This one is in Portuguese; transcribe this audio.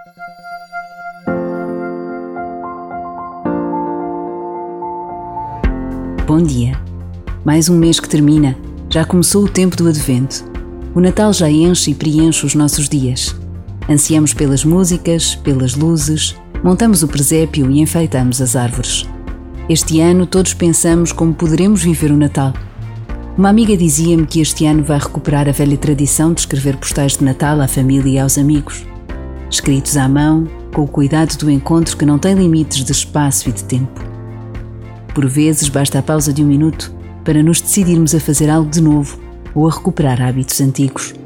Bom dia. Mais um mês que termina. Já começou o tempo do Advento. O Natal já enche e preenche os nossos dias. Ansiamos pelas músicas, pelas luzes, montamos o presépio e enfeitamos as árvores. Este ano todos pensamos como poderemos viver o Natal. Uma amiga dizia-me que este ano vai recuperar a velha tradição de escrever postais de Natal à família e aos amigos. Escritos à mão, com o cuidado do encontro que não tem limites de espaço e de tempo. Por vezes basta a pausa de um minuto para nos decidirmos a fazer algo de novo ou a recuperar hábitos antigos.